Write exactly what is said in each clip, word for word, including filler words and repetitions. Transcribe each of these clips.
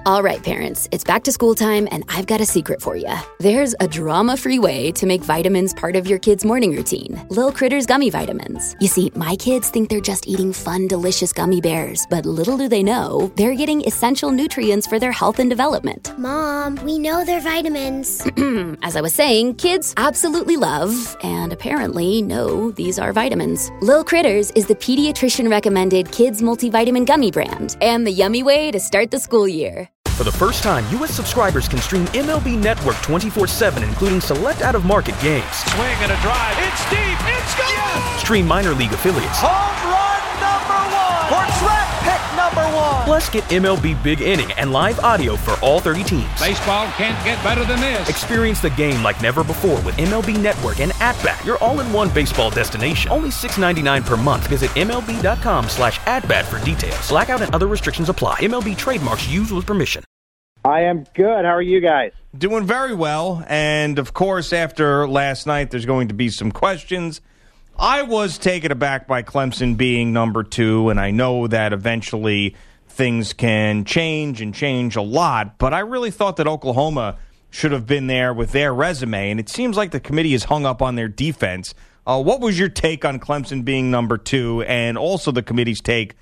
All right, parents, it's back to school time, and I've got a secret for you. There's a drama-free way to make vitamins part of your kid's morning routine. Lil Critters Gummy Vitamins. You see, my kids think they're just eating fun, delicious gummy bears, but little do they know, they're getting essential nutrients for their health and development. Mom, we know they're vitamins. As I was saying, kids absolutely love, and apparently know, these are vitamins. Lil Critters is the pediatrician-recommended kids multivitamin gummy brand, and the yummy way to start the school year. For the first time, U S subscribers can stream M L B Network twenty-four seven, including select out-of-market games. Swing and a drive. It's deep. It's gone. Yes! Stream minor league affiliates. Home run number one. For draft pick number one. Plus, get M L B Big Inning and live audio for all thirty teams. Baseball can't get better than this. Experience the game like never before with M L B Network and At-Bat, your all-in-one baseball destination. Only six dollars and ninety-nine cents per month. Visit MLB.com slash at-bat for details. Blackout and other restrictions apply. M L B trademarks used with permission. I am good. How are you guys? Doing very well. And, of course, after last night, there's going to be some questions. I was taken aback by Clemson being number two, and I know that eventually things can change and change a lot, but I really thought that Oklahoma should have been there with their resume, and it seems like the committee is hung up on their defense. Uh, what was your take on Clemson being number two, and also the committee's take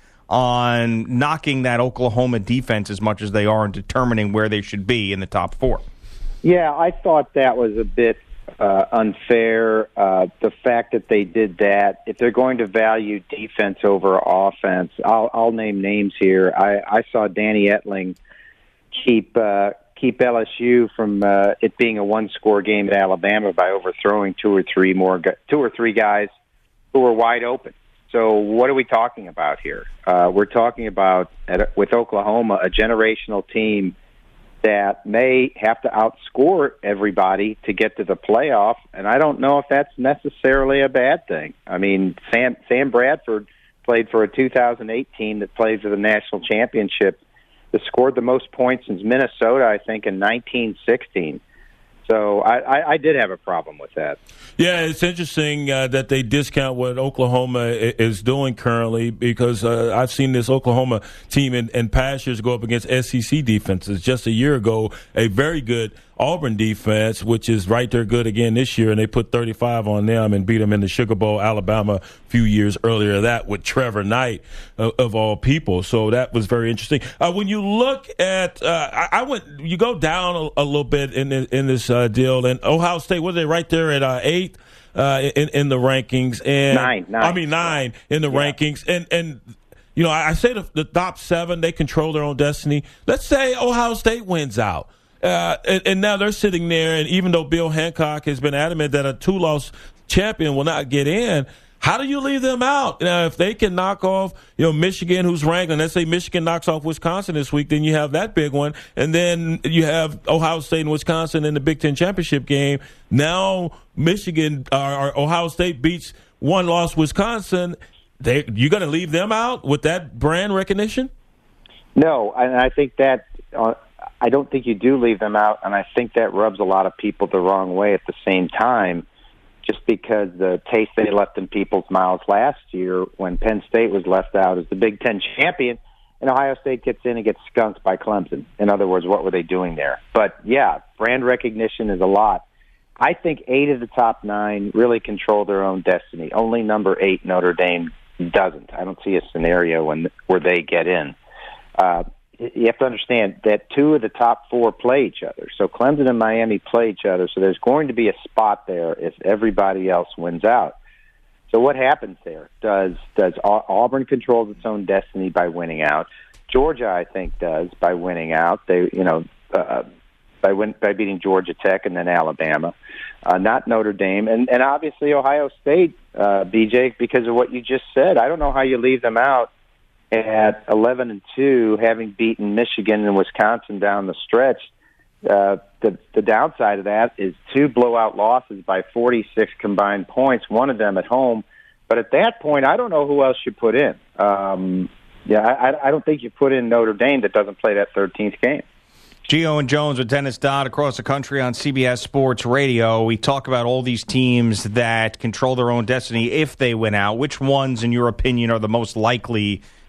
on knocking that Oklahoma defense as much as they are and determining where they should be in the top four? Yeah, I thought that was a bit uh, unfair. Uh, the fact that they did that, if they're going to value defense over offense, I'll, I'll name names here. I, I saw Danny Etling keep uh, keep L S U from uh, it being a one-score game at Alabama by overthrowing two or three more two or three guys who were wide open. So what are we talking about here? Uh, we're talking about, at, with Oklahoma, a generational team that may have to outscore everybody to get to the playoff, and I don't know if that's necessarily a bad thing. I mean, Sam, Sam Bradford played for a two thousand eight team that plays for the national championship, that scored the most points since Minnesota, I think, in nineteen sixteen. So I, I, I did have a problem with that. Yeah, it's interesting uh, that they discount what Oklahoma is doing currently, because uh, I've seen this Oklahoma team in, in past years go up against S E C defenses. Just a year ago, a very good Auburn defense, which is right there good again this year, and they put thirty-five on them and beat them in the Sugar Bowl, Alabama, a few years earlier. That with Trevor Knight uh, of all people. So that was very interesting. Uh, when you look at, uh, I, I went, you go down a, a little bit in the, in this uh, deal, and Ohio State, what are they right there at uh, eight uh, in, in the rankings? And nine, nine. I mean nine in the yeah. rankings, and and. You know, I say the, the top seven, they control their own destiny. Let's say Ohio State wins out. Uh, and, and now they're sitting there, and even though Bill Hancock has been adamant that a two-loss champion will not get in, how do you leave them out? Now, if they can knock off, you know, Michigan, who's ranked, and let's say Michigan knocks off Wisconsin this week, then you have that big one. And then you have Ohio State and Wisconsin in the Big Ten championship game. Now Michigan or, or Ohio State beats one-loss Wisconsin. They, you going to leave them out with that brand recognition? No, and I think that uh, I don't think you do leave them out, and I think that rubs a lot of people the wrong way at the same time, just because the taste they left in people's mouths last year when Penn State was left out as the Big Ten champion, and Ohio State gets in and gets skunked by Clemson. In other words, what were they doing there? But, yeah, brand recognition is a lot. I think eight of the top nine really control their own destiny. Only number eight, Notre Dame, doesn't. I don't see a scenario when where they get in. Uh, you have to understand that two of the top four play each other. So Clemson and Miami play each other, so there's going to be a spot there if everybody else wins out. So what happens there? Does does Auburn control its own destiny by winning out? Georgia, I think, does by winning out. They, you know, uh, by win, by beating Georgia Tech and then Alabama, uh, not Notre Dame, and and obviously Ohio State, uh, B J, because of what you just said. I don't know how you leave them out at eleven and two, having beaten Michigan and Wisconsin down the stretch. Uh, the the downside of that is two blowout losses by forty-six combined points, one of them at home. But at that point, I don't know who else you put in. Um, yeah, I, I don't think you put in Notre Dame that doesn't play that thirteenth game. Gio and Jones with Dennis Dodd across the country on C B S Sports Radio. We talk about all these teams that control their own destiny if they win out. Which ones, in your opinion, are the most likely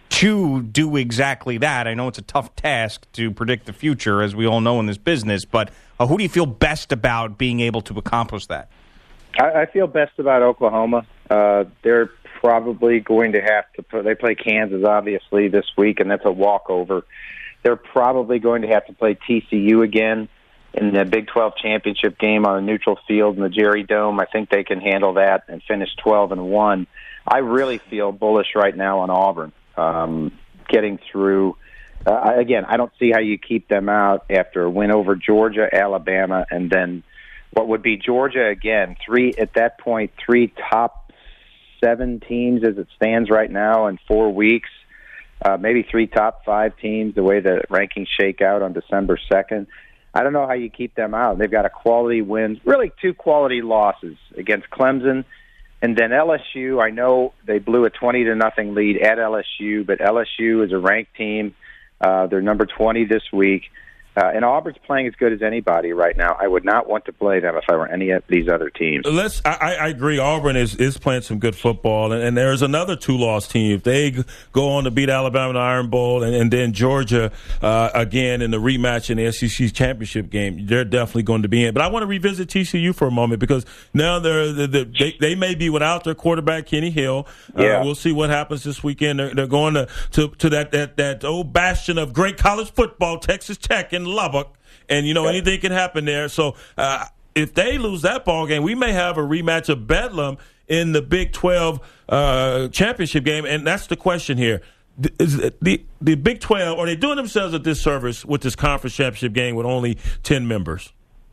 to do exactly that? I know it's a tough task to predict the future, as we all know in this business, but uh, who do you feel best about being able to accomplish that? I, I feel best about Oklahoma. Uh, they're probably going to have to put, they play Kansas, obviously, this week, and that's a walkover. They're probably going to have to play T C U again in the Big twelve championship game on a neutral field in the Jerry Dome. I think they can handle that and finish twelve and one. I really feel bullish right now on Auburn. Um, getting through, uh, again, I don't see how you keep them out after a win over Georgia, Alabama, and then what would be Georgia again. Three at that point, three top seven teams as it stands right now in four weeks. Uh, maybe three top five teams, the way the rankings shake out on December second. I don't know how you keep them out. They've got a quality win, really two quality losses against Clemson. And then L S U, I know they blew a twenty to nothing lead at L S U, but L S U is a ranked team. Uh, they're number twenty this week. Uh, and Auburn's playing as good as anybody right now. I would not want to play them if I were any of these other teams. Let's. I, I agree. Auburn is, is playing some good football, and, and there's another two-loss team. If they go on to beat Alabama in the Iron Bowl, and, and then Georgia uh, again in the rematch in the S E C championship game, they're definitely going to be in. But I want to revisit T C U for a moment because now they're, they're, they they may be without their quarterback Kenny Hill. Yeah. Uh, we'll see what happens this weekend. They're, they're going to, to to that that that old bastion of great college football, Texas Tech in Lubbock, and you know okay. anything can happen there. So uh, if they lose that ball game, we may have a rematch of Bedlam in the Big twelve uh, championship game, and that's the question here: is the the Big twelve, are they doing themselves a disservice with this conference championship game with only ten members?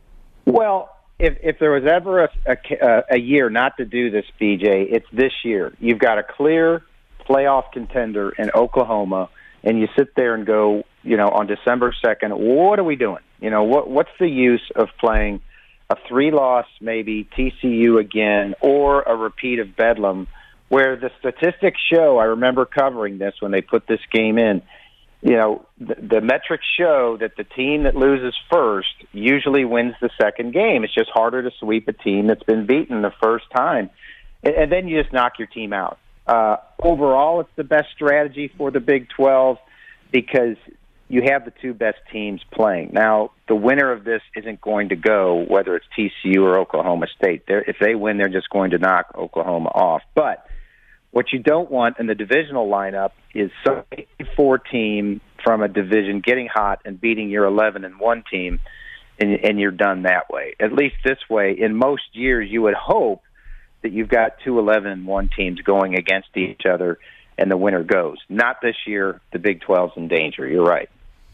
Well, if if there was ever a, a, a year not to do this, B J, it's this year. You've got a clear playoff contender in Oklahoma, and you sit there and go, you know, on December second, what are we doing? You know, what what's the use of playing a three-loss, maybe T C U again, or a repeat of Bedlam, where the statistics show, I remember covering this when they put this game in, you know, the, the metrics show that the team that loses first usually wins the second game. It's just harder to sweep a team that's been beaten the first time. And, and then you just knock your team out. Uh, overall, it's the best strategy for the Big twelve because you have the two best teams playing. Now, the winner of this isn't going to go, whether it's T C U or Oklahoma State. They're, if they win, they're just going to knock Oklahoma off. But what you don't want in the divisional lineup is some eight and four team from a division getting hot and beating your eleven and one team, and, and you're done that way. At least this way, in most years, you would hope that you've got two eleven and one teams going against each other, and the winner goes. Not this year. The Big twelve's in danger. You're right.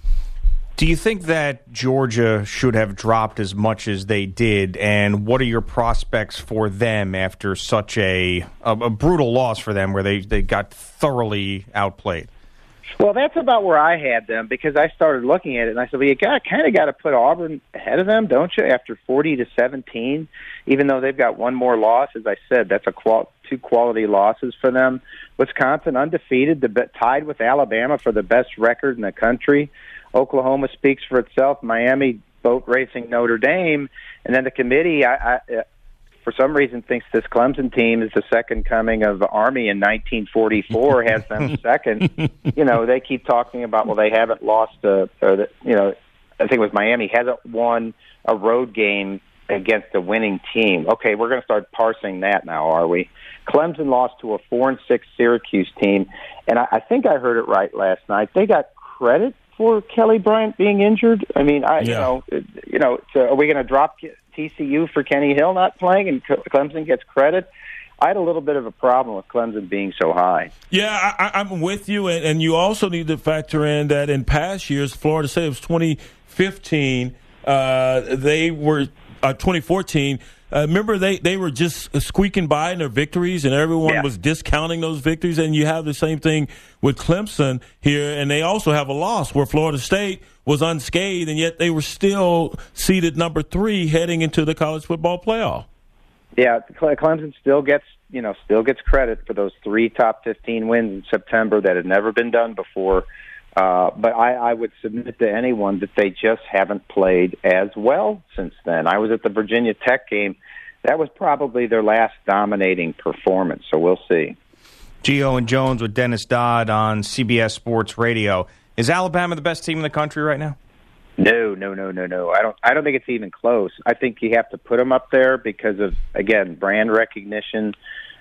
Do you think that Georgia should have dropped as much as they did, and what are your prospects for them after such a a, a brutal loss for them where they, they got thoroughly outplayed? Well, that's about where I had them because I started looking at it and I said, well, you got kind of got to put Auburn ahead of them, don't you, after forty to seventeen, even though they've got one more loss. As I said, that's a qual- two quality losses for them. Wisconsin undefeated, the, tied with Alabama for the best record in the country. Oklahoma speaks for itself. Miami boat racing Notre Dame. And then the committee, I, I, for some reason, thinks this Clemson team is the second coming of Army in nineteen forty-four, has them second. You know, they keep talking about, well, they haven't lost, a, or the, you know, I think it was Miami, hasn't won a road game against a winning team. Okay, we're going to start parsing that now, are we? Clemson lost to a four and six Syracuse team, and I, I think I heard it right last night. They got credit for Kelly Bryant being injured. I mean, I yeah. you know, you know, so are we going to drop T C U for Kenny Hill not playing, and Clemson gets credit? I had a little bit of a problem with Clemson being so high. Yeah, I, I'm with you, and, and you also need to factor in that in past years, Florida State, it was twenty fifteen, uh, they were uh, twenty fourteen. Uh, remember, they, they were just squeaking by in their victories, and everyone yeah. was discounting those victories. And you have the same thing with Clemson here, and they also have a loss where Florida State was unscathed, and yet they were still seeded number three heading into the college football playoff. Yeah, Clemson still gets you know still gets credit for those three top fifteen wins in September that had never been done before. Uh, but I, I would submit to anyone that they just haven't played as well since then. I was at the Virginia Tech game. That was probably their last dominating performance, so we'll see. Gio and Jones with Dennis Dodd on C B S Sports Radio. Is Alabama the best team in the country right now? No, no, no, no, no. I don't. I don't think it's even close. I think you have to put them up there because of, again, brand recognition.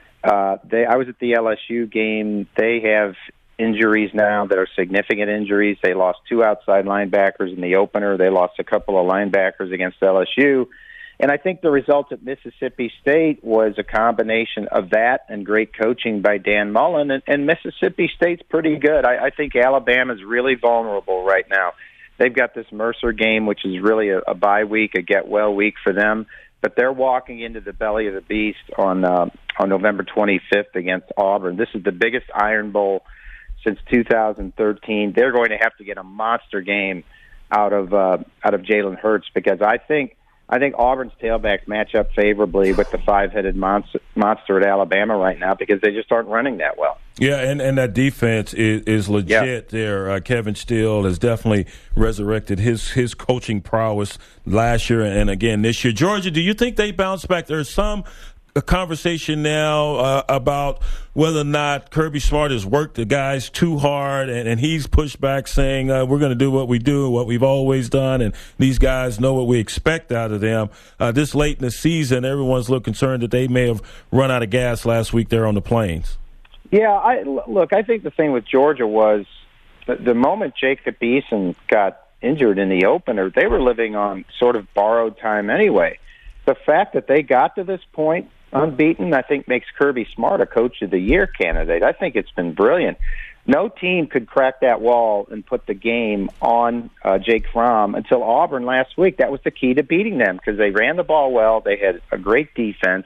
Uh, they. I was at the L S U game. They have injuries now that are significant injuries. They lost two outside linebackers in the opener. They lost a couple of linebackers against L S U. And I think the result at Mississippi State was a combination of that and great coaching by Dan Mullen. And, and Mississippi State's pretty good. I, I think Alabama's really vulnerable right now. They've got this Mercer game, which is really a, a bye week, a get-well week for them. But they're walking into the belly of the beast on uh, on November twenty-fifth against Auburn. This is the biggest Iron Bowl since two thousand thirteen. They're going to have to get a monster game out of uh, out of Jalen Hurts because I think I think Auburn's tailbacks match up favorably with the five-headed monster, monster at Alabama right now because they just aren't running that well. Yeah, and, and that defense is, is legit yeah. there. Uh, Kevin Steele has definitely resurrected his, his coaching prowess last year and again this year. Georgia, do you think they bounce back? There's some a conversation now uh, about whether or not Kirby Smart has worked the guys too hard, and, and he's pushed back saying uh, we're going to do what we do, what we've always done, and these guys know what we expect out of them. Uh, this late in the season, everyone's a little concerned that they may have run out of gas last week there on the Plains. Yeah, I, look, I think the thing with Georgia was the, the moment Jacob Eason got injured in the opener, they were living on sort of borrowed time anyway. The fact that they got to this point unbeaten, I think, makes Kirby Smart a Coach of the Year candidate. I think it's been brilliant. No team could crack that wall and put the game on uh, Jake Fromm until Auburn last week. That was the key to beating them because they ran the ball well. They had a great defense.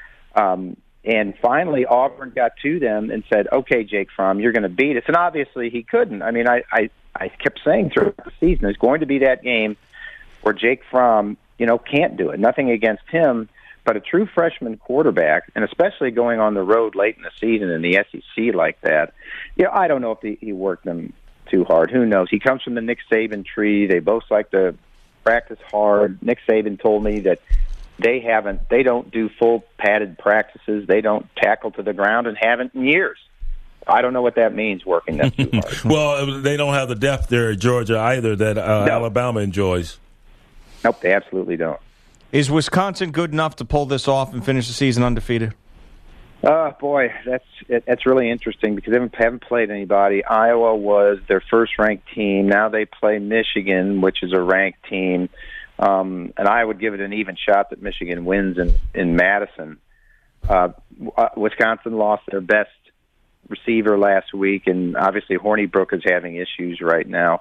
Um, and finally, Auburn got to them and said, okay, Jake Fromm, you're going to beat us. And obviously he couldn't. I mean, I, I, I kept saying throughout the season, there's going to be that game where Jake Fromm, you know, can't do it. Nothing against him. But a true freshman quarterback, and especially going on the road late in the season in the S E C like that, you know, I don't know if he, he worked them too hard. Who knows? He comes from the Nick Saban tree. They both like to practice hard. Nick Saban told me that they haven't, they don't do full padded practices. They don't tackle to the ground and haven't in years. I don't know what that means, working them too hard. Well, they don't have the depth there at Georgia either that uh, no. Alabama enjoys. Nope, they absolutely don't. Is Wisconsin good enough to pull this off and finish the season undefeated? Oh, boy, that's it, that's really interesting because they haven't, haven't played anybody. Iowa was their first-ranked team. Now they play Michigan, which is a ranked team. Um, and I would give it an even shot that Michigan wins in, in Madison. Uh, Wisconsin lost their best receiver last week, and obviously Hornibrook is having issues right now.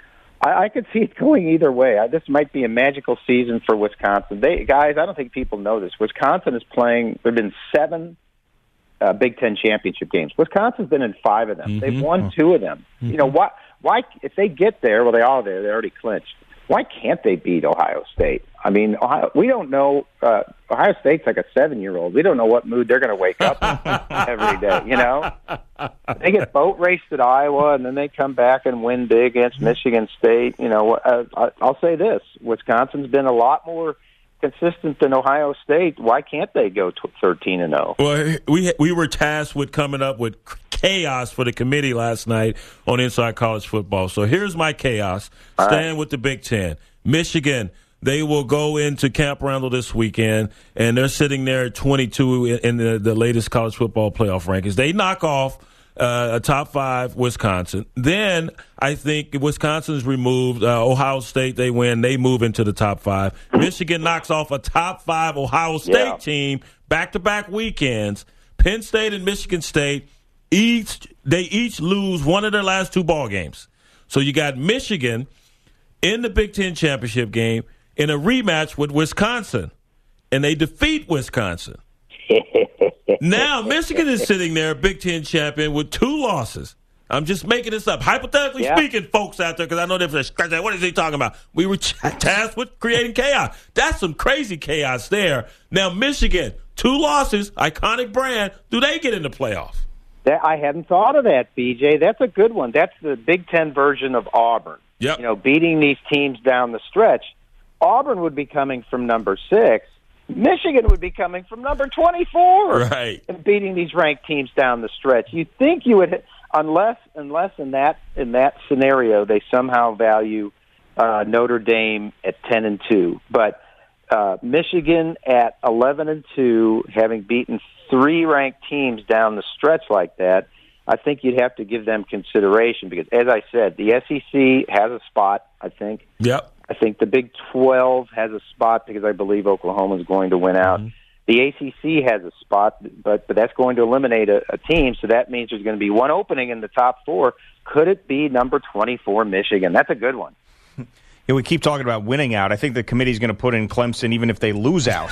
I, I could see it going either way. I, this might be a magical season for Wisconsin. They, guys, I don't think people know this. Wisconsin is playing. There have been seven uh, Big Ten championship games. Wisconsin's been in five of them. Mm-hmm. They've won two of them. Mm-hmm. You know why? Why, if they get there, well, they are there. They're already clinched. Why can't they beat Ohio State? I mean, Ohio, we don't know. Uh, Ohio State's like a seven-year-old. We don't know what mood they're going to wake up in every day, you know? They get boat raced at Iowa, and then they come back and win big against Michigan State. You know, uh, I'll say this. Wisconsin's been a lot more consistent than Ohio State. Why can't they go thirteen and oh? Well, we we were tasked with coming up with chaos for the committee last night on Inside College Football. So here's my chaos. Staying right with the Big Ten. Michigan, they will go into Camp Randall this weekend, and they're sitting there at twenty-two in, in the, the latest college football playoff rankings. They knock off uh, a top five Wisconsin. Then I think Wisconsin's removed. Uh, Ohio State, they win. They move into the top five. Michigan knocks off a top five Ohio State yeah. team back-to-back weekends. Penn State and Michigan State, each they each lose one of their last two ball games. So you got Michigan in the Big Ten championship game in a rematch with Wisconsin, and they defeat Wisconsin. Now Michigan is sitting there, Big Ten champion, with two losses. I'm just making this up. Hypothetically yeah. speaking, folks out there, because I know they're scratching. What is he talking about? We were tasked with creating chaos. That's some crazy chaos there. Now Michigan, two losses, iconic brand. Do they get in the playoffs? That, I hadn't thought of that, B J. That's a good one. That's the Big Ten version of Auburn. Yep. You know, beating these teams down the stretch. Auburn would be coming from number six, Michigan would be coming from number twenty-four right. and beating these ranked teams down the stretch. You think you would, unless unless in that in that scenario they somehow value uh, Notre Dame at ten and two, but uh, Michigan at eleven and two, having beaten three ranked teams down the stretch like that, I think you'd have to give them consideration because, as I said, the S E C has a spot. I think. Yep. I think the Big twelve has a spot because I believe Oklahoma is going to win out. Mm-hmm. The A C C has a spot, but but that's going to eliminate a, a team, so that means there's going to be one opening in the top four. Could it be number twenty-four, Michigan? That's a good one. Yeah, we keep talking about winning out. I think the committee's going to put in Clemson even if they lose out.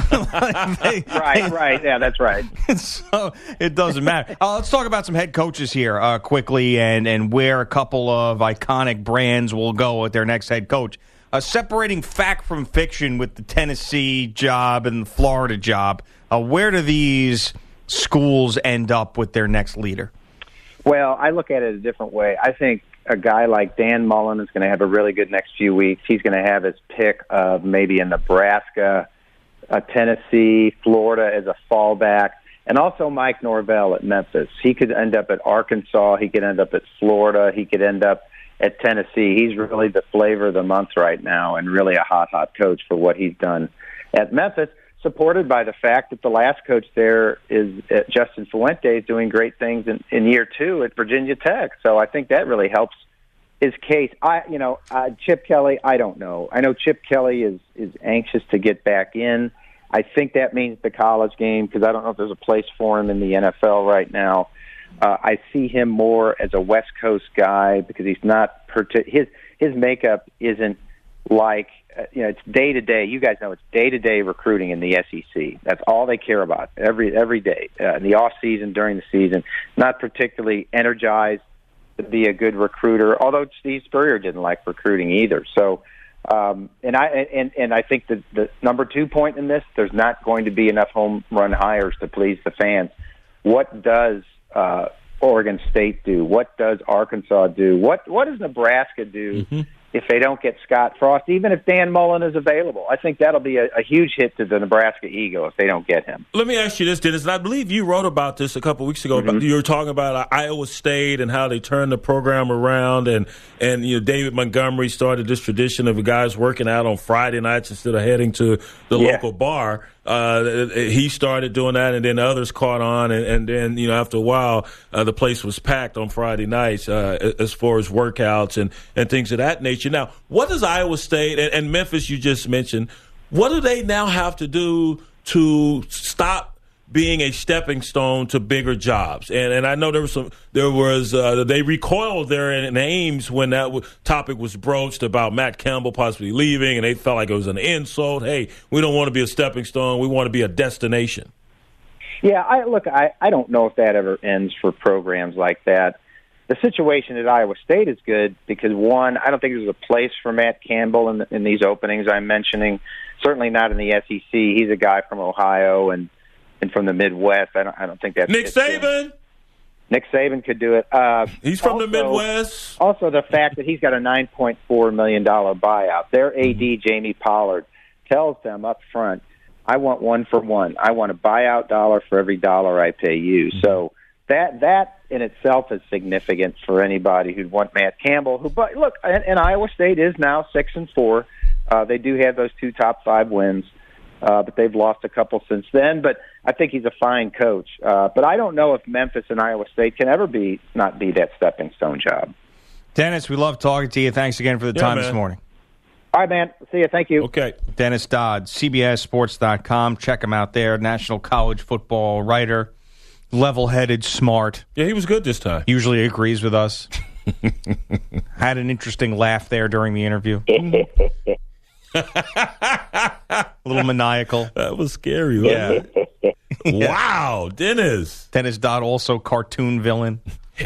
they, right, right. Yeah, that's right. So it doesn't matter. Uh, let's talk about some head coaches here uh, quickly and, and where a couple of iconic brands will go with their next head coach. Uh, separating fact from fiction with the Tennessee job and the Florida job, uh, where do these schools end up with their next leader? Well, I look at it a different way. I think a guy like Dan Mullen is going to have a really good next few weeks. He's going to have his pick of maybe a Nebraska, a Tennessee, Florida as a fallback, and also Mike Norvell at Memphis. He could end up at Arkansas. He could end up at Florida. He could end up at Tennessee. He's really the flavor of the month right now and really a hot, hot coach for what he's done at Memphis, supported by the fact that the last coach there is uh, Justin Fuente, is doing great things in, in year two at Virginia Tech. So I think that really helps his case. I, you know, uh, Chip Kelly, I don't know. I know Chip Kelly is, is anxious to get back in. I think that means the college game because I don't know if there's a place for him in the N F L right now. Uh, I see him more as a West Coast guy because he's not partic- his his makeup isn't like uh, you know it's day to day. You guys know it's day to day recruiting in the S E C. That's all they care about every every day uh, in the off season, during the season. Not particularly energized to be a good recruiter. Although Steve Spurrier didn't like recruiting either. So um, and I and and I think that the number two point in this, there's not going to be enough home run hires to please the fans. What does Uh, Oregon State do? What does Arkansas do? What what does Nebraska do mm-hmm. if they don't get Scott Frost, even if Dan Mullen is available? I think that'll be a, a huge hit to the Nebraska ego if they don't get him. Let me ask you this, Dennis, and I believe you wrote about this a couple of weeks ago. Mm-hmm. You were talking about uh, Iowa State and how they turned the program around, and, and you know David Montgomery started this tradition of guys working out on Friday nights instead of heading to the yeah. local bar. Uh, he started doing that, and then others caught on, and, and then you know after a while, uh, the place was packed on Friday nights uh, as far as workouts and, and things of that nature. Now, what does Iowa State and, and Memphis you just mentioned? What do they now have to do to stop being a stepping stone to bigger jobs? And and I know there was some there was uh, they recoiled there in, in Ames when that w- topic was broached about Matt Campbell possibly leaving, and they felt like it was an insult. Hey, we don't want to be a stepping stone. We want to be a destination. Yeah, I look, I, I don't know if that ever ends for programs like that. The situation at Iowa State is good because, one, I don't think there's a place for Matt Campbell in, in these openings I'm mentioning. Certainly not in the S E C. He's a guy from Ohio and and from the Midwest. I don't, I don't think that's Nick Saban. In. Nick Saban could do it. Uh, he's from also, the Midwest. Also, the fact that he's got a nine point four million dollars buyout. Their A D, Jamie Pollard, tells them up front, I want one for one. I want a buyout dollar for every dollar I pay you. Mm-hmm. So that that in itself is significant for anybody who'd want Matt Campbell. Who, but look, and, and Iowa State is now six and four. Uh, they do have those two top five wins. Uh, but they've lost a couple since then. But I think he's a fine coach. Uh, but I don't know if Memphis and Iowa State can ever be not be that stepping stone job. Dennis, we love talking to you. Thanks again for the yeah, time man. this morning. All right, man. See you. Thank you. Okay. Dennis Dodd, C B S Sports dot com. Check him out there. National college football writer. Level-headed, smart. Yeah, he was good this time. Usually agrees with us. Had an interesting laugh there during the interview. A little maniacal. That was scary. Yeah. yeah. Wow, Dennis. Dennis Dodd, also cartoon villain.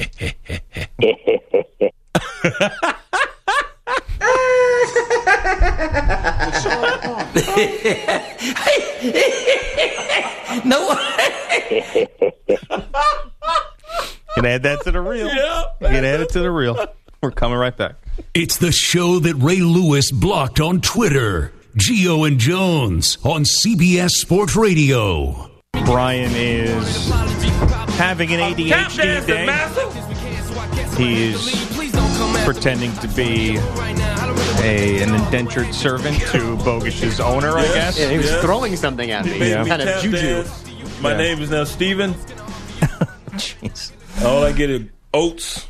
No. Can add that to the reel. Yeah. Can add it to the reel. We're coming right back. It's the show that Ray Lewis blocked on Twitter. Gio and Jones on C B S Sports Radio. Brian is having an A D H D day. He's pretending to be a, an indentured servant to Bogish's owner, I guess. Yeah, he was Yeah. throwing something at me. Yeah. Kind of juju. My Yeah. name is now Steven. Jeez. All I get is oats.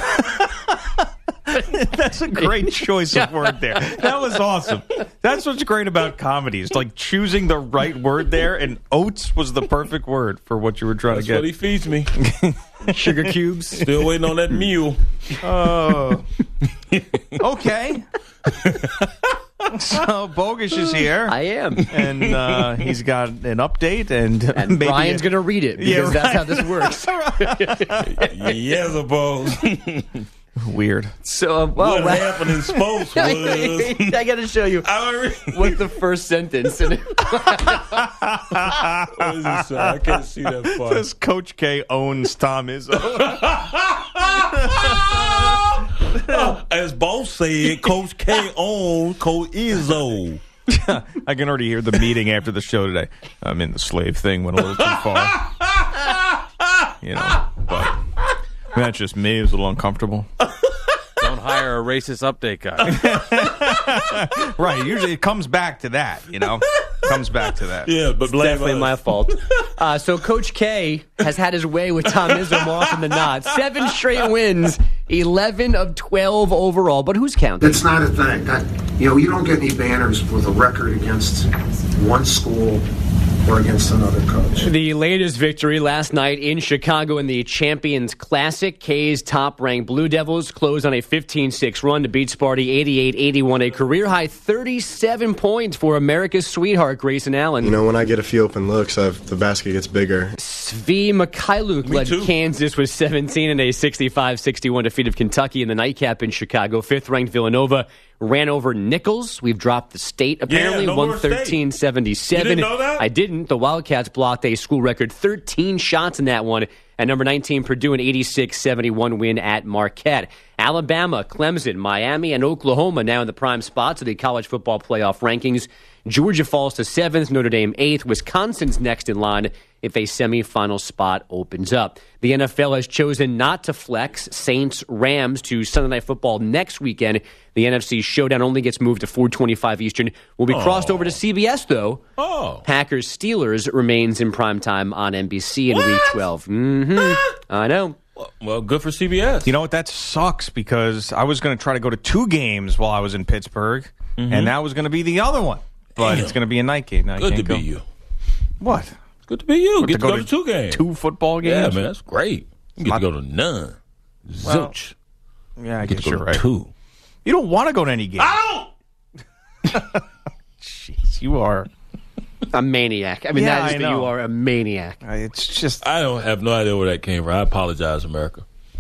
That's a great choice of word there. That was awesome. That's what's great about comedy. It's like choosing the right word there, and oats was the perfect word for what you were trying That's to get. what he feeds me. Sugar cubes. Still waiting on that mule. Oh. Okay. So Bogish is here. I am. And uh, he's got an update, and, And maybe Brian's going to read it because Yeah, right. that's how this works. Yes, I suppose. Weird. So, uh, well, What well happened in sports was... I got to show you I don't re- what's the first sentence. And What does it say? I can't see that far. Says Coach K owns Tom Izzo. As both said, Coach K owns Coach Izzo. I can already hear the meeting after the show today. I mean, the slave thing went a little too far. You know, but that's just me. It was a little uncomfortable. Don't hire a racist update guy. Right. Usually it comes back to that, you know? Comes back to that. Yeah, but blame definitely us. my fault. Uh, so Coach K has had his way with Tom Izzo more often than not. Seven straight wins, eleven of twelve overall. But who's counting? It's not a thing. That, you know, you don't get any banners with a record against one school or against another coach. The latest victory last night in Chicago in the Champions Classic. K's top-ranked Blue Devils closed on a fifteen six run to beat Sparty eighty-eight eighty-one, a career-high thirty-seven points for America's sweetheart, Grayson Allen. You know, when I get a few open looks, I've, the basket gets bigger. Svi Mikhailuk led too. Kansas with seventeen in a sixty-five sixty-one defeat of Kentucky in the nightcap in Chicago. Fifth-ranked Villanova ran over Nichols. We've dropped the state, apparently, Yeah, no one more state. thirteen seventy-seven. You didn't know that? I didn't. The Wildcats blocked a school record thirteen shots in that one. At number nineteen, Purdue, an eighty-six seventy-one win at Marquette. Alabama, Clemson, Miami, and Oklahoma now in the prime spots of the college football playoff rankings. Georgia falls to seventh, Notre Dame eighth. Wisconsin's next in line if a semifinal spot opens up. The N F L has chosen not to flex Saints-Rams to Sunday Night Football next weekend. The N F C showdown only gets moved to four twenty-five Eastern. Will be crossed over to C B S, though. Oh. Packers-Steelers remains in primetime on N B C in Week twelve. Mm-hmm. I know. Well, good for C B S. You know what? That sucks because I was going to try to go to two games while I was in Pittsburgh, and that was going to be the other one. But Damn. it's going to be a night game. Now I Good can't to go. be you. What? Good to be you. What, Get to go, to two games. Two football Yeah, games? man, that's great. You get Lot- to go to none. Well, Zilch. Yeah, I You get guess to go you're to right. two. You don't want to go to any game. I Jeez, you are. A maniac. I mean, Yeah, that is I that know. you are a maniac. It's just. I don't have no idea where that came from. I apologize, America.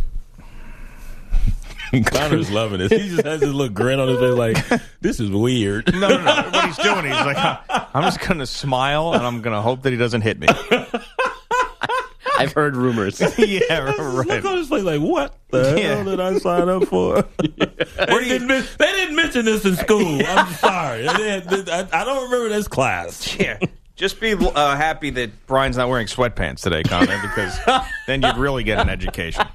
Connor's loving this. He just has this little grin on his face like, this is weird. No, no, no. What he's doing, he's like, I'm just going to smile and I'm going to hope that he doesn't hit me. I've heard rumors. Yeah, Look right. on his face like, what the Yeah. hell did I sign up for? they, didn't, men- they didn't mention this in school. I'm sorry. They didn't- I, I don't remember this class. Yeah. Just be uh, happy that Brian's not wearing sweatpants today, Connor, because then you'd really get an education.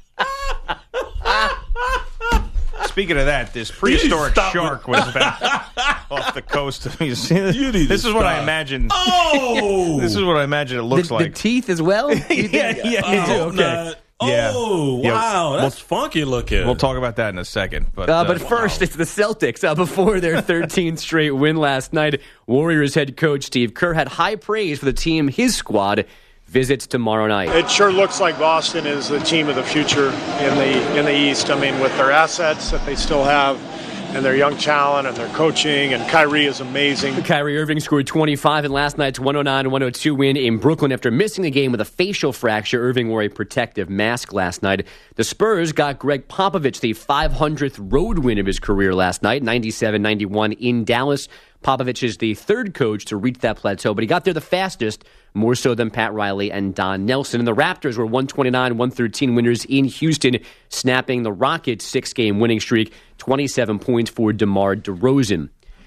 Speaking of that, this prehistoric stop shark was back off the coast. You see this? You need to This is what I stop. imagine. Oh! This is what I imagine it looks the, like. the teeth as well? yeah, yeah, You yeah. do? Okay. Not- Yeah. Oh, Yeah. wow. That's funky looking. We'll talk about that in a second. But, Uh, uh, but first, it's the Celtics. Uh, before their thirteenth straight win last night, Warriors head coach Steve Kerr had high praise for the team. His squad visits tomorrow night. It sure looks like Boston is the team of the future in the in the East. I mean, with their assets that they still have, and their young talent, and their coaching, and Kyrie is amazing. Kyrie Irving scored twenty-five in last night's one oh nine one oh two win in Brooklyn after missing the game with a facial fracture. Irving wore a protective mask last night. The Spurs got Greg Popovich the five hundredth road win of his career last night, ninety-seven ninety-one in Dallas. Popovich is the third coach to reach that plateau, but he got there the fastest, more so than Pat Riley and Don Nelson. And the Raptors were one twenty-nine one thirteen winners in Houston, snapping the Rockets' six-game winning streak, twenty-seven points for DeMar DeRozan.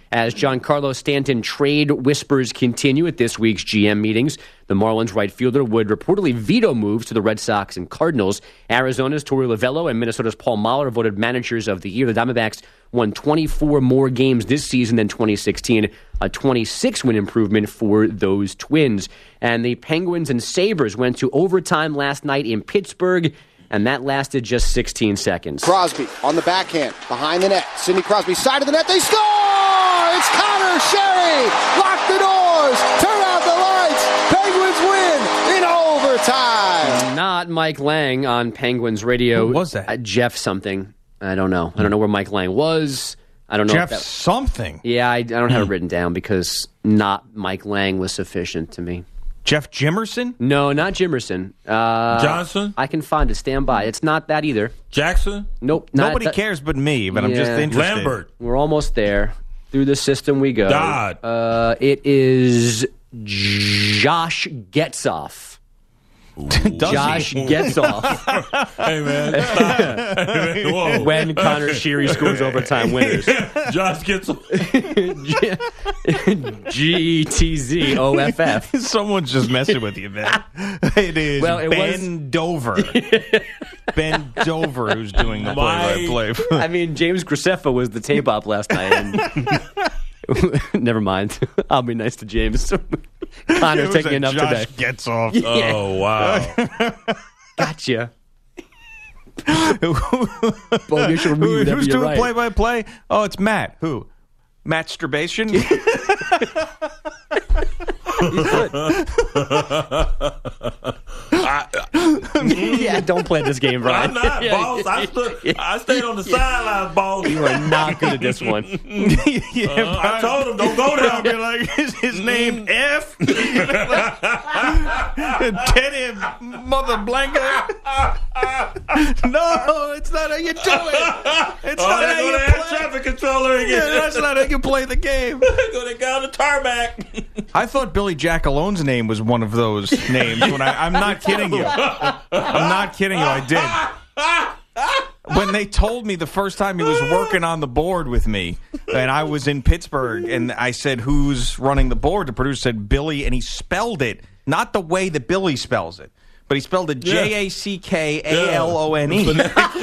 As Giancarlo Stanton trade whispers continue at this week's G M meetings, the Marlins right fielder would reportedly veto moves to the Red Sox and Cardinals. Arizona's Torey Lovello and Minnesota's Paul Mahler voted managers of the year. The Diamondbacks won twenty-four more games this season than twenty sixteen, a twenty-six win improvement for those Twins. And the Penguins and Sabres went to overtime last night in Pittsburgh, and that lasted just sixteen seconds. Crosby on the backhand, behind the net. Sidney Crosby, side of the net, they score! It's Connor Sherry! Lock the doors! Turn out the lights! Penguins win in overtime! Not Mike Lang on Penguins radio. Who was that? Uh, Jeff something. I don't know. I don't know where Mike Lang was. I don't know. Jeff if that, something? Yeah, I, I don't have it written down because not Mike Lang was sufficient to me. Jeff Jimerson? No, not Jimerson. Uh, Johnson? I can find it. Stand by. It's not that either. Jackson? Nope. Not Nobody that. cares but me, but I'm just Yeah. interested. Lambert? We're almost there. Through the system we go. Dodd. Uh, it is Josh Getzoff. Josh Getzoff. Hey, man. Stop. Hey, man. Whoa. When Connor Sheary scores overtime winners. Josh gets G E T Z O F F. Someone's just messing with you, man. It is Well, it Ben was- Dover. Ben Dover who's doing the play-by-play. I mean, James Graceffa was the tape op last night. And never mind. I'll be nice to James. Connor's taking enough Josh today. Gets off. Yeah. Oh, wow. Gotcha. Well, you should read Who, whatever who's you're doing right. play-by-play? Oh, it's Matt. Who? Masturbation? Yeah, don't play this game, Brian. I'm not, Yeah. boss. I, stood, I stayed on the sidelines, boss. You are not good at this one. yeah, Uh, I told him, don't go I'll there. be like, is his name F? Teddy Mother Blanca? No, it's not how you do it. It's Oh, not they're how you going to air play. traffic controller again. Yeah, that's not how you play the game. They're going to go on the tarmac. I thought Billy Jack Alone's name was one of those names. When I, I'm not kidding you. I'm not kidding you. I did. When they told me the first time he was working on the board with me, and I was in Pittsburgh, and I said, "Who's running the board?" The producer said, "Billy," and he spelled it not the way that Billy spells it, but he spelled it J A C K A L O N E. And,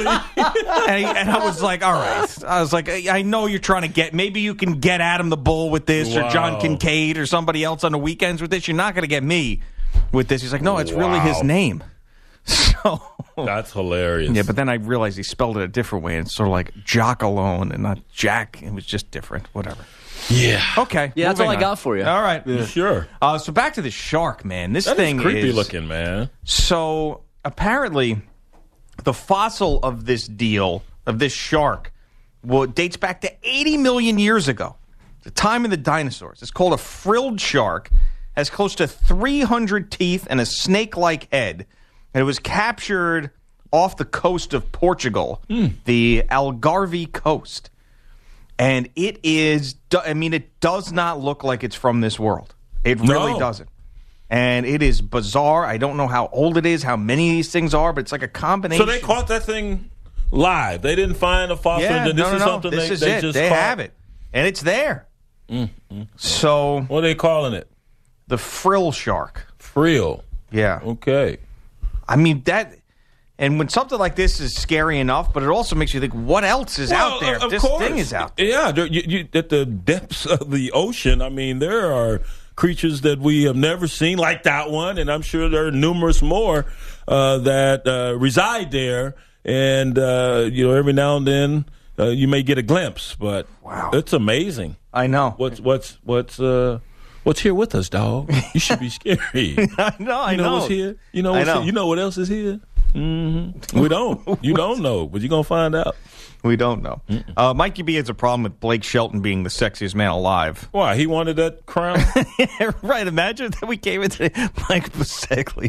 he, and I was like, all right. I was like, I know you're trying to get, maybe you can get Adam the Bull with this, Wow. or John Kincaid, or somebody else on the weekends with this. You're not going to get me with this. He's like, no, it's really his Wow. name. So That's hilarious. yeah, but then I realized he spelled it a different way. It's sort of like Jock Alone and not Jack. It was just different. Whatever. Yeah. Okay. Yeah, that's moving all I on. got for you. All right. Sure. Uh, so back to the shark, man. This That thing is creepy is looking, man. So apparently, the fossil of this deal, of this shark, well, it dates back to eighty million years ago, the time of the dinosaurs. It's called a frilled shark, has close to three hundred teeth and a snake-like head, and it was captured off the coast of Portugal, the Algarve coast. And it is, I mean, it does not look like it's from this world. It really No. doesn't. And it is bizarre. I don't know how old it is, how many of these things are, but it's like a combination. So they caught that thing live. They didn't find a fossil. Yeah, this no, no, is no. something This they, is they it. just They caught. have it. And it's there. Mm, mm. So What are they calling it? the frill shark. Frill. Yeah. Okay. I mean, that... And when something like this is scary enough, but it also makes you think, what else is Well, out there? of This course. thing is out there. Yeah, there- you, you, at the depths of the ocean, I mean, there are creatures that we have never seen, like that one, and I'm sure there are numerous more uh, that uh, reside there. And, uh, you know, every now and then uh, you may get a glimpse, but Wow. it's amazing. I know. What's, what's, what's, uh, what's here with us, dog? You should be scary. I know, I you know, know. what's here? You know I what's know. here? You know what else is here? Mm-hmm. We don't. You don't know, but you're going to find out. We don't know. Uh, Mikey B has a problem with Blake Shelton being the sexiest man alive. Why? He wanted that crown? Right. Imagine that we came into Mike Biseglia.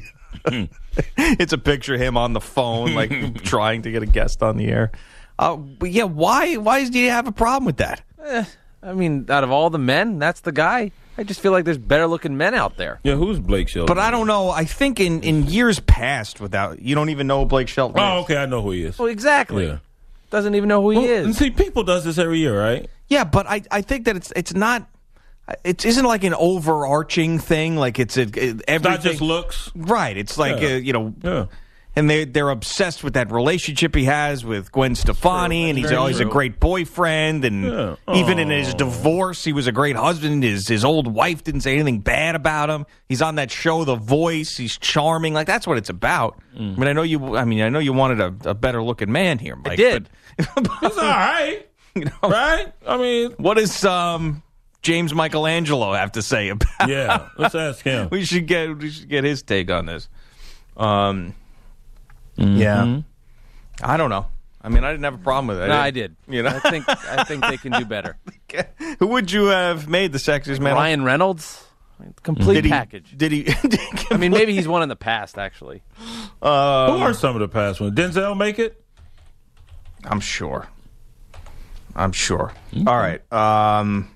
It's a picture of him on the phone, like trying to get a guest on the air. Uh, but yeah, why? Why do you have a problem with that? Eh, I mean, out of all the men, that's the guy. I just feel like there's better looking men out there. Yeah, who's Blake Shelton? But I don't know. I think in, in years past, without you don't even know who Blake Shelton Oh, is. okay, I know who he is. Well, exactly. Yeah. Doesn't even know who he well, is. And see, People does this every year, right? Yeah, but I, I think that it's it's not it isn't like an overarching thing. Like it's a, it, everything. It's not just looks, right? It's like yeah. uh, you know, yeah. and they they're obsessed with that relationship he has with Gwen Stefani, and he's always a great boyfriend. And yeah. even in his divorce, he was a great husband. His his old wife didn't say anything bad about him. He's on that show, The Voice. He's charming. Like that's what it's about. Mm. I mean, I know you. I mean, I know you wanted a, a better looking man here, Mike. I did. But, He's all right. You know, right? I mean, what does um, James Michelangelo have to say about? Yeah, let's ask him. we should get we should get his take on this. Um, mm-hmm. Yeah, I don't know. I mean, I didn't have a problem with it. No, I, I did. You know, I think I think they can do better. Who would you have made the sexiest man? Ryan Reynolds, complete did he, package. Did he? I mean, maybe he's won in the past. Actually, um, who are some of the past ones? Denzel make it? I'm sure. I'm sure. Mm-hmm. All right. Um,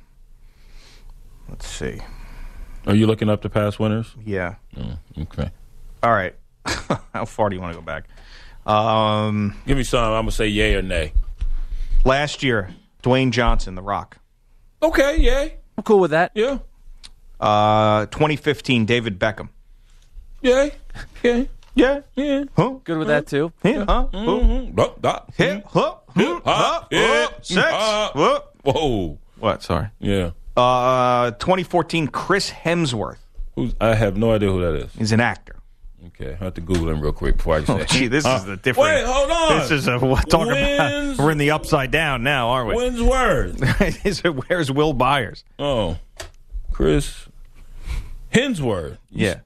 let's see. Are you looking up the past winners? Yeah. Mm, okay. All right. How far do you want to go back? Um, Give me some. I'm going to say yay or nay. Last year, Dwayne Johnson, The Rock. Okay, yay. I'm cool with that. Yeah. Uh, twenty fifteen, David Beckham. Yay. Okay. Yeah. Yeah. Huh? Good with that, too. Yeah. Huh? Mm-hmm. Huh? Huh? Hip, huh? Hip, huh? Huh? Sex. Uh, What? Whoa. What? Sorry. Yeah. Uh, twenty fourteen, Chris Hemsworth. Who's, I have no idea who that is. He's an actor. Okay, I have to Google him real quick before I say. Oh, gee, this uh, is the different. Wait, hold on. This is a talk Wins, about. We're in the upside down now, aren't we? When's word? Is it, where's Will Byers? Oh, Chris Hemsworth. Yeah.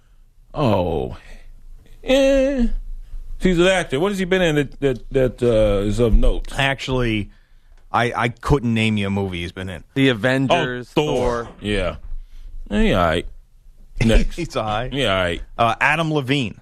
Oh, yeah. He's an actor. What has he been in that that, that uh, is of note? Actually, I I couldn't name you a movie he's been in. The Avengers, oh, Thor. Thor. Yeah. Yeah, all right. Next. He's all right. Yeah, all right. Uh, Adam Levine.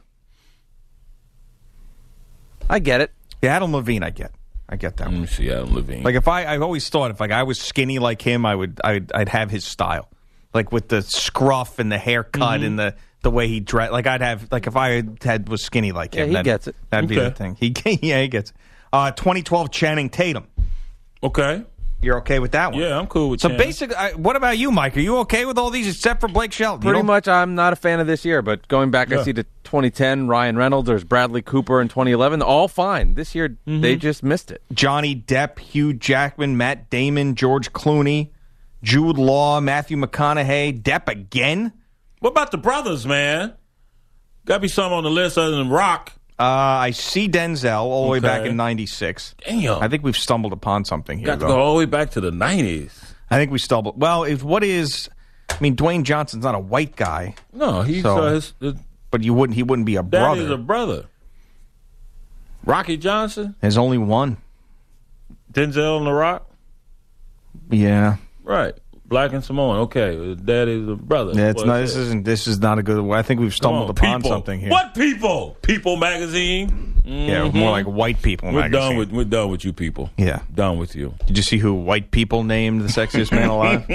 I get it. Yeah, Adam Levine, I get. I get that Let one. me see Adam Levine. Like if I, I've always thought if like I was skinny like him, I would, I'd, I'd have his style, like with the scruff and the haircut Mm-hmm. and the, the way he dressed. Like I'd have, like if I had was skinny like Yeah, him, he that, gets it. That'd be Okay. the thing. He, yeah, he gets it. Uh, twenty twelve Channing Tatum. Okay. You're okay with that one? Yeah, I'm cool with So Channing. basic. Uh, what about you, Mike? Are you okay with all these except for Blake Shelton? You Pretty don't- much, I'm not a fan of this year, but going back, Yeah. I see the twenty ten Ryan Reynolds, there's Bradley Cooper in twenty eleven, all fine. This year, Mm-hmm. they just missed it. Johnny Depp, Hugh Jackman, Matt Damon, George Clooney, Jude Law, Matthew McConaughey, Depp again. What about the brothers, man? Got to be some on the list other than Rock. Uh, I see Denzel all the way back Okay. in ninety-six. Damn. I think we've stumbled upon something here. Got to though. go all the way back to the nineties. I think we stumbled. Well, if what is? I mean, Dwayne Johnson's not a white guy, No, he's So- uh, his, his but you wouldn't. He wouldn't be a dad brother. is a brother. Rocky Johnson, There's only one. Denzel and The Rock. Yeah, Right. Black and Samoan. Okay, his dad is a brother. yeah. It's Well, not. that's This it. isn't. This is not a good. I think we've Come stumbled on, upon people. something here. What people? People magazine. Yeah, Mhm. more like white people. We're magazine. done with we're done with you people. Yeah. Done with you. Did you see who white people named the sexiest man alive?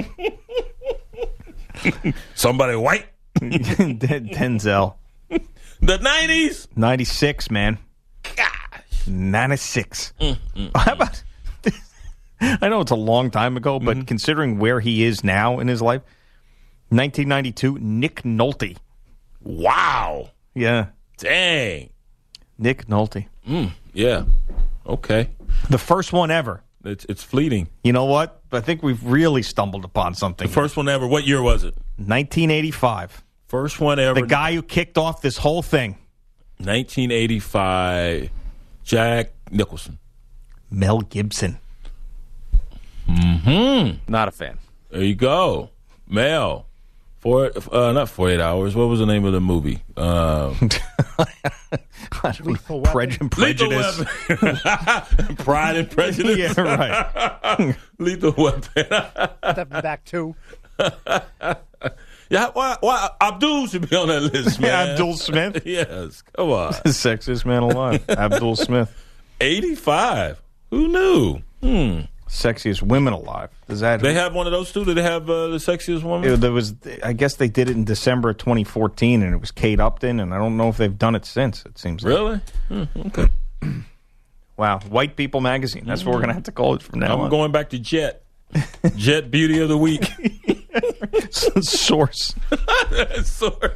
Somebody white. Denzel. The nineties. ninety-six, man. Gosh. ninety-six. Mm, How about I know it's a long time ago, but Mm-hmm. considering where he is now in his life, nineteen ninety-two, Nick Nolte. Wow. Yeah. Dang. Nick Nolte. Mm, yeah. Okay. The first one ever. It's it's fleeting. You know what? I think we've really stumbled upon something. The first one ever. What year was it? nineteen eighty-five. First one ever. The guy who kicked off this whole thing. nineteen eighty-five. Jack Nicholson. Mel Gibson. Mm-hmm. Not a fan. There you go. Mel. Four, uh, not forty-eight hours. What was the name of the movie? Uh, Prej- prejudice. Lethal Weapon. Pride and Prejudice. Yeah, right. Lethal Weapon. Step back too. Yeah, why, why Abdul should be on that list, man. Yeah, Abdul Smith. Yes, come on. The sexiest man alive. Abdul Smith. eighty-five. Who knew? Hmm. Sexiest women alive. Does that? They have one of those too? Do they have uh, the sexiest woman? It, there was. I guess they did it in December of twenty fourteen, and it was Kate Upton, and I don't know if they've done it since. It seems like. Really? Hmm, okay. Wow. White People Magazine. That's what we're going to have to call it from now I'm on. going back to Jet. Jet Beauty of the Week. Source. Source.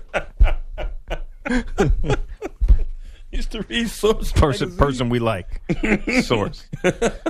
Used to read Source. Person, magazine. person we like. Source. All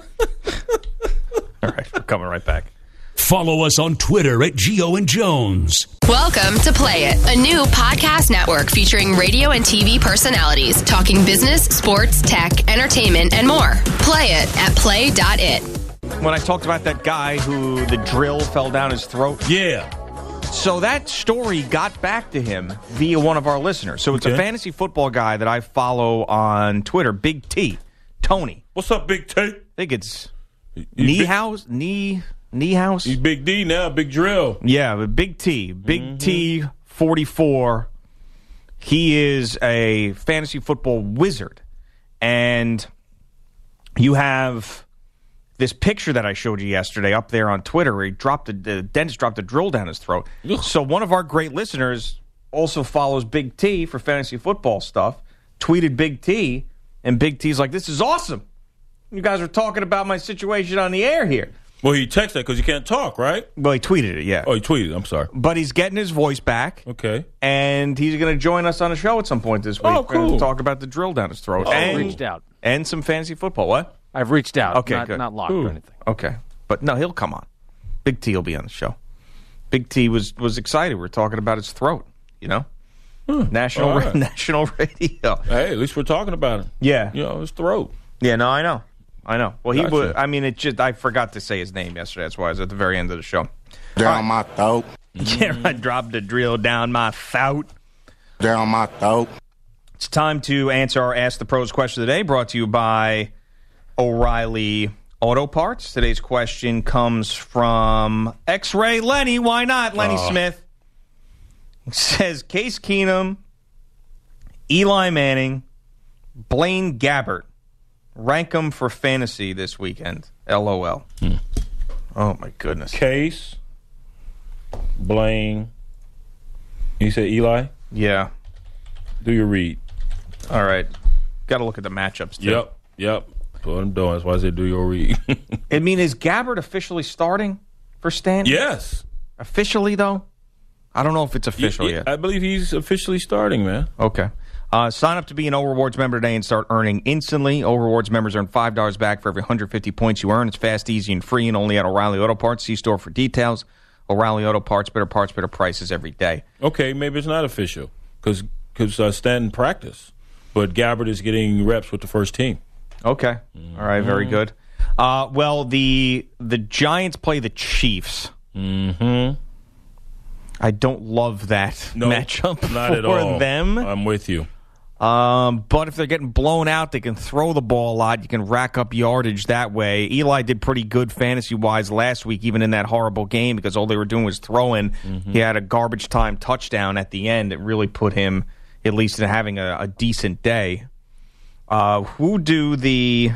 right, we're coming right back. Follow us on Twitter at Geo and Jones. Welcome to Play It, a new podcast network featuring radio and T V personalities talking business, sports, tech, entertainment, and more. Play it at play dot it. When I talked about that guy who the drill fell down his throat. Yeah. So that story got back to him via one of our listeners. So it's Okay. a fantasy football guy that I follow on Twitter, Big T, Tony. What's up, Big T? I think it's He's Knee big- House, Knee, Knee House. He's Big D now, Big Drill. Yeah, but Big T, Big T forty-four. He is a fantasy football wizard. And you have this picture that I showed you yesterday up there on Twitter where he dropped a, the dentist dropped a drill down his throat. Ugh. So one of our great listeners also follows Big T for fantasy football stuff, tweeted Big T, and Big T's like, this is awesome. You guys are talking about my situation on the air here. Well, he texted that because you can't talk, right? Well, he tweeted it, yeah. Oh, he tweeted. I'm sorry. But he's getting his voice back. Okay. And he's going to join us on a show at some point this week. Oh, We're gonna cool. talk about the drill down his throat. Oh, and, reached out. And some fantasy football. What? I've reached out. Okay, not, good. not locked Ooh. or anything. Okay. But no, he'll come on. Big T will be on the show. Big T was, was excited. We were talking about his throat, you know? Hmm. National All right. national radio. Hey, at least we're talking about it. Yeah. You know, his throat. Yeah, no, I know. I know. Well, he Gotcha. would. I mean, it just. I forgot to say his name yesterday. That's why I was at the very end of the show. Down my throat. Yeah, I dropped the drill down my throat. Down my throat. It's time to answer our Ask the Pros question of the day, brought to you by O'Reilly Auto Parts. Today's question comes from X-Ray Lenny. Why not, Lenny Oh. Smith? It says Case Keenum, Eli Manning, Blaine Gabbert. Rank them for fantasy this weekend. L O L. Hmm. Oh, my goodness. Case, Blaine. You said Eli? Yeah. Do your read. All right. Got to look at the matchups, too. Yep, yep. That's what I'm doing. That's why I said do your read. I mean, is Gabbert officially starting for Stanton? Yes. Officially, though? I don't know if it's official Yeah, yet. I believe he's officially starting, man. Okay. Uh, sign up to be an O Rewards member today and start earning instantly. O Rewards members earn five dollars back for every one hundred fifty points you earn. It's fast, easy, and free, and only at O'Reilly Auto Parts. See store for details. O'Reilly Auto Parts, better parts, better prices every day. Okay, maybe it's not official because because uh, Stanton practice, but Gabbert is getting reps with the first team. Okay. All right, very good. Uh, well, the the Giants play the Chiefs. Mm-hmm. I don't love that No, matchup not for at all. them. I'm with you. Um, but if they're getting blown out, they can throw the ball a lot. You can rack up yardage that way. Eli did pretty good fantasy-wise last week, even in that horrible game, because all they were doing was throwing. Mm-hmm. He had a garbage time touchdown at the end. It really put him, at least, in having a, a decent day. Uh, who do the...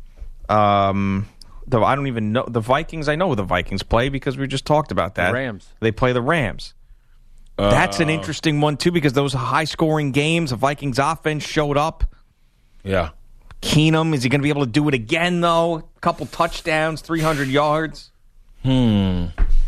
Um, the I don't even know. The Vikings, I know who the Vikings play because we just talked about that. The Rams. They play the Rams. That's an Uh, interesting one, too, because those high-scoring games, the Vikings offense showed up. Yeah. Keenum, is he going to be able to do it again, though? A couple touchdowns, three hundred yards. Hmm.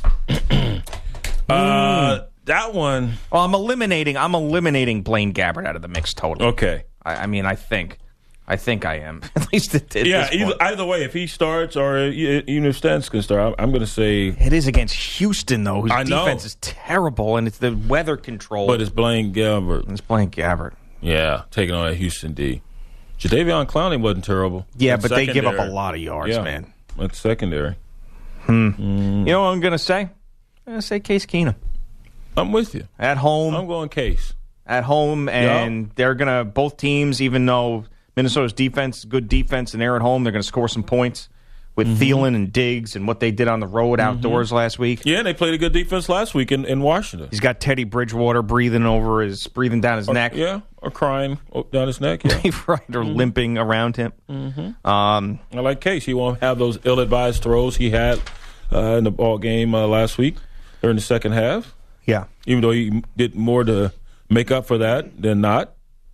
uh, that one. Well, I'm eliminating. I'm eliminating Blaine Gabbert out of the mix totally. Okay. I, I mean, I think, I think I am at least at, at Yeah. this Either, point. either way, if he starts or uh, even if Stanton can start, I'm, I'm going to say. It is against Houston, though, whose I know. defense is terrible, and it's the weather control. But it's Blaine Gabbert. It's Blaine Gabbert. Yeah, taking on that Houston D. Jadeveon Clowney wasn't terrible. Yeah, That's but they give up a secondary. lot of yards, Yeah, man. That's secondary. Hmm. You know what I'm going to say? I'm going to say Case Keenum. I'm with you. At home. I'm going Case. At home, and they're going to, both teams, even though Minnesota's defense is good defense and they're at home, they're going to score some points with Mm-hmm. Thielen and Diggs and what they did on the road outdoors last week. Yeah, they played a good defense last week in, in Washington. He's got Teddy Bridgewater breathing over his, breathing down his Or- neck. Yeah, or crying down his neck. Yeah. Right, or limping around him. Mm-hmm. Um, I like Case. He won't have those ill-advised throws he had uh, in the ball game uh, last week during the second half. Yeah. Even though he did more to make up for that than not.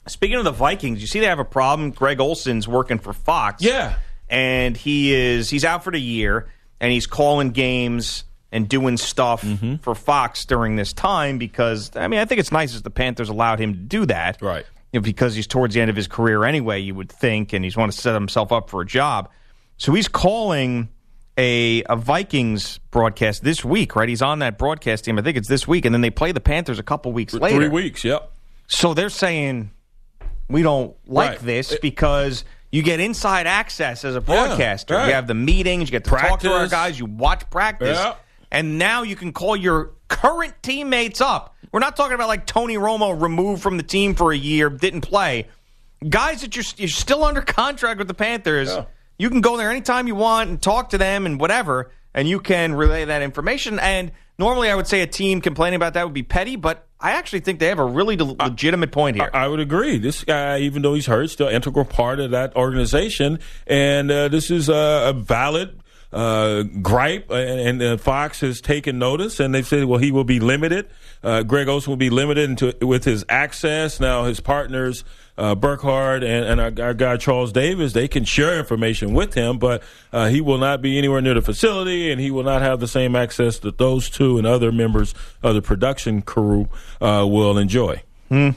Speaking of the Vikings, you see they have a problem. Greg Olson's working for Fox. Yeah. And he is he's out for the year, and he's calling games and doing stuff mm-hmm. for Fox during this time because, I mean, I think it's nice that the Panthers allowed him to do that. Right. You know, because he's towards the end of his career anyway, you would think, and he's want to set himself up for a job. So he's calling a, a Vikings broadcast this week, right? He's on that broadcast team. I think it's this week, and then they play the Panthers a couple weeks Three later. Three weeks, yep. So they're saying, we don't like right. this it, because you get inside access as a broadcaster. Yeah, right. You have the meetings, you get to practice. talk to our guys, you watch practice, Yeah. and now you can call your current teammates up. We're not talking about like Tony Romo removed from the team for a year, didn't play. Guys that you're, you're still under contract with the Panthers, Yeah. you can go there anytime you want and talk to them and whatever, and you can relay that information. And normally I would say a team complaining about that would be petty, but I actually think they have a really de- legitimate point here. I, I would agree. This guy, even though he's hurt, still an integral part of that organization, and uh, this is a, a valid uh, gripe, and, and uh, Fox has taken notice, and they said, well, he will be limited. Uh, Greg Olson will be limited into, with his access. Now his partners, uh, Burkhardt and, and our, our guy Charles Davis, they can share information with him, but uh, he will not be anywhere near the facility, and he will not have the same access that those two and other members of the production crew uh, will enjoy. Hmm.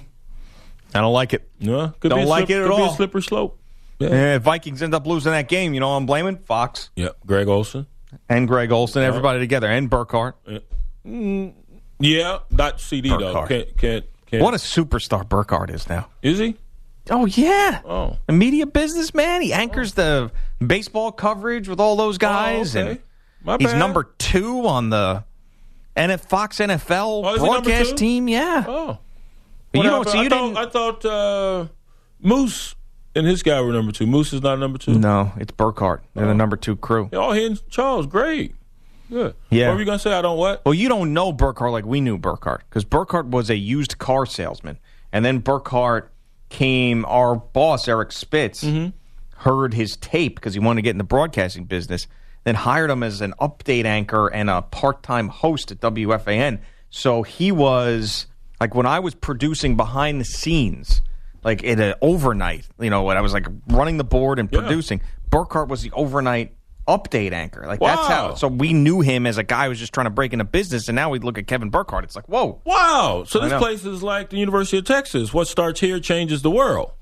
I don't like it. No, could don't be a like slip, it at could all. Be a slippery slope. Yeah. Yeah, if Vikings end up losing that game, you know I'm blaming? Fox. Yep, Greg Olson. And Greg Olson, everybody yeah. together, and Burkhardt. Yeah, mm, yeah not C D, Burkhardt. though. Can't, can't, can't. What a superstar Burkhardt is now. Is he? Oh, yeah. Oh. A media businessman. He anchors oh. the baseball coverage with all those guys. Oh, okay. And My he's bad. number two on the N F Fox N F L oh, broadcast team. Yeah. Oh. But you don't I, see. I You thought, didn't. I thought uh, Moose and his guy were number two. Moose is not number two? No, it's Burkhardt. They're oh. the number two crew. Oh, he and Charles. Great. Good. Yeah. What were you going to say? I don't what? Well, you don't know Burkhardt like we knew Burkhardt because Burkhardt was a used car salesman. And then Burkhardt came, our boss, Eric Spitz, mm-hmm. heard his tape because he wanted to get in the broadcasting business, then hired him as an update anchor and a part-time host at W F A N. So he was, like when I was producing behind the scenes, like in an overnight, you know, when I was like running the board and producing, yeah. Burkhardt was the overnight update anchor. Like wow. that's how. So we knew him as a guy who was just trying to break into business, and now we look at Kevin Burkhardt. It's like, whoa, wow. So this place is like the University of Texas. What starts here changes the world.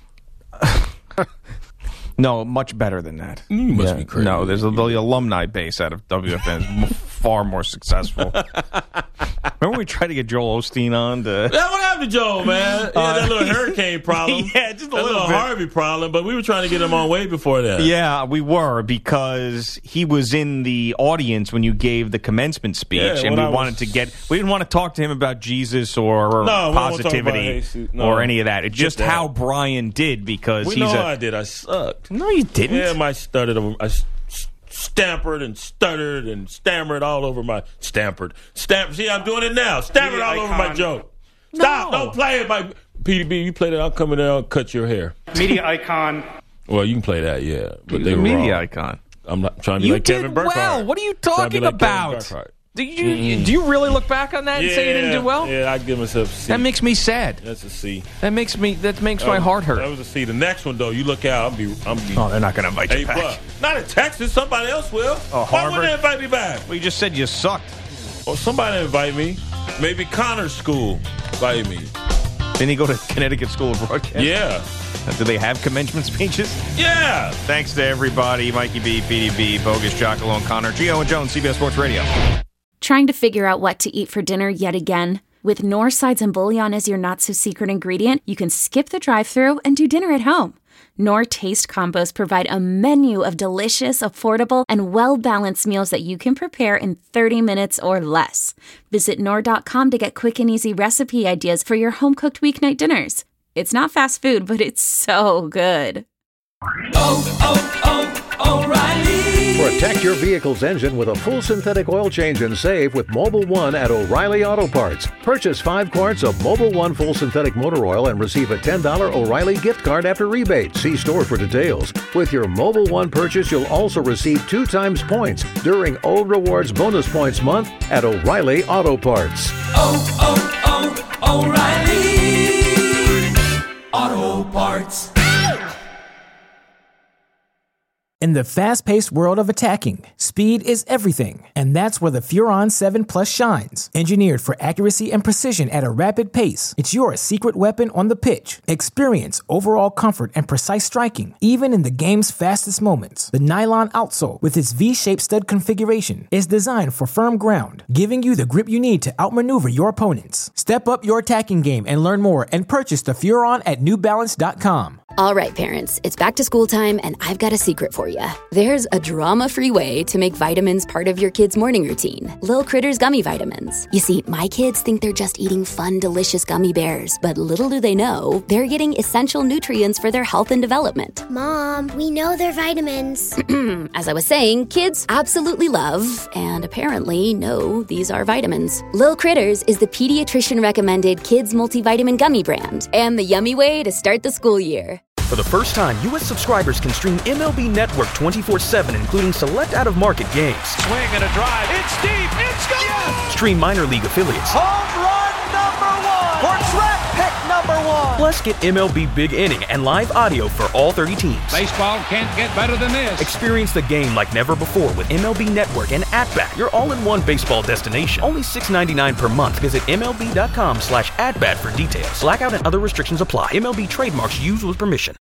No, much better than that. You must yeah. be crazy. No, there's a, the alumni base out of W F N is far more successful. Remember we tried to get Joel Osteen on to... Yeah, what happened to Joel, man? Yeah, Uh, that little hurricane problem. Yeah, just a that little, little bit. Harvey problem, but we were trying to get him on way before that. Yeah, we were, because he was in the audience when you gave the commencement speech, Yeah, and we I was- wanted to get... We didn't want to talk to him about Jesus or, or No, we don't want to talk positivity about Jesus. No. or any of that. It's Get just that. how Brian did, because We he's know a... I did. I sucked. No, you didn't. Yeah, my stuttered. over- I s- s- stammered and stuttered and stammered all over my stammered. Stamp. See, I'm doing it now. Stammered Media all over icon. my joke. Stop! No. Don't play it, my P D B. You play that. I'll come in there. I'll cut your hair. Media icon. Well, you can play that, yeah. But He's they a were media wrong. icon. I'm not trying to be You like did Kevin Burkhardt. well. What are you Trying to be talking like Kevin about? Burkhardt. Do you, do you really look back on that and Yeah, say you didn't do well? Yeah, I give myself a C. That makes me sad. That's a C. That makes me. That makes That my was- heart hurt. That was a C. The next one, though, you look out. I'll be. I'm be. Oh, they're not going to invite you A back. plus. Not in Texas. Somebody else will. Oh, Why Harvard? wouldn't they invite me back? Well, you just said you sucked. Or somebody invite me. Maybe Connor School invite me. Didn't he go to Connecticut School of Broadcasting? Yeah. Uh, Do they have commencement speeches? Yeah. Thanks to everybody. Mikey B, P D B, Bogus, Jockalo, and Connor. Gio and Jones, C B S Sports Radio. Trying to figure out what to eat for dinner yet again? With Knorr Sides and Bouillon as your not-so-secret ingredient, you can skip the drive-thru and do dinner at home. Knorr Taste Combos provide a menu of delicious, affordable, and well-balanced meals that you can prepare in thirty minutes or less. Visit Knorr dot com to get quick and easy recipe ideas for your home-cooked weeknight dinners. It's not fast food, but it's so good. Oh, oh, oh, O'Reilly. Protect your vehicle's engine with a full synthetic oil change and save with Mobile One at O'Reilly Auto Parts. Purchase five quarts of Mobile One full synthetic motor oil and receive a ten dollars O'Reilly gift card after rebate. See store for details. With your Mobile One purchase, you'll also receive two times points during O Rewards Bonus Points Month at O'Reilly Auto Parts. Oh, oh, oh, O'Reilly Auto Parts. In the fast-paced world of attacking, speed is everything, and that's where the Furon seven Plus shines. Engineered for accuracy and precision at a rapid pace, it's your secret weapon on the pitch. Experience overall comfort and precise striking, even in the game's fastest moments. The nylon outsole, with its V-shaped stud configuration, is designed for firm ground, giving you the grip you need to outmaneuver your opponents. Step up your attacking game and learn more and purchase the Furon at new balance dot com. All right, parents, it's back to school time, and I've got a secret for you. There's a drama-free way to make vitamins part of your kid's morning routine. Lil Critters Gummy Vitamins. You see, my kids think they're just eating fun, delicious gummy bears, but little do they know, they're getting essential nutrients for their health and development. Mom, we know they're vitamins. As I was saying, kids absolutely love, and apparently know, these are vitamins. Lil Critters is the pediatrician-recommended kids multivitamin gummy brand, and the yummy way to start the school year. For the first time, U S subscribers can stream M L B Network twenty-four seven, including select out-of-market games. Swing and a drive. It's deep. It's gone. Yes. Stream minor league affiliates. Home run number one. Or track pick number one. Plus, get M L B Big Inning and live audio for all thirty teams. Baseball can't get better than this. Experience the game like never before with M L B Network and At-Bat, your all-in-one baseball destination. Only six dollars and ninety-nine cents per month. Visit M L B dot com slash at bat for details. Blackout and other restrictions apply. M L B trademarks used with permission.